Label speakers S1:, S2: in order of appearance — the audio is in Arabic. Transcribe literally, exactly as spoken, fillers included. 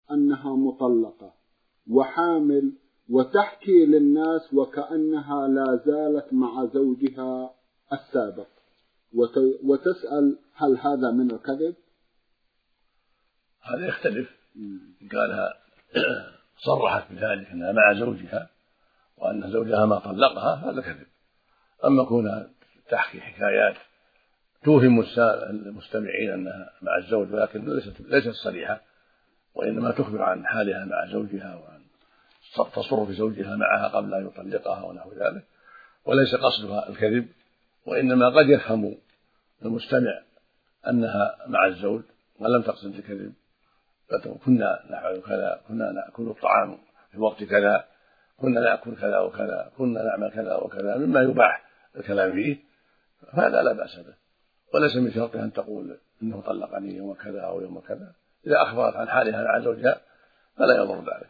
S1: أنها مطلقة وحامل وتحكي للناس وكأنها لا زالت مع زوجها السابق، وتسأل هل هذا من الكذب؟
S2: هذا يختلف. قالها صرحت بذلك أنها مع زوجها وأن زوجها ما طلقها، هذا كذب. أما كونها تحكي حكايات توهم المستمعين أنها مع الزوج ولكن ليست ليست صريحة، وإنما تخبر عن حالها مع زوجها وعن تصرف زوجها معها قبل أن يطلقها ونحو ذلك، وليس قصدها الكذب، وإنما قد يفهم المستمع أنها مع الزوج ولم تقصد الكذب. كنا نفعل كذا، كنا نأكل الطعام في وقت كذا، كنا نأكل كذا وكذا، كنا نعمل كذا وكذا مما يباح الكلام فيه، فهذا لا بأس به، وليس من شرطها أن تقول إنه طلقني يوم كذا أو يوم كذا. إذا أخبرت عن حالها مع زوجها فلا يضر ذلك.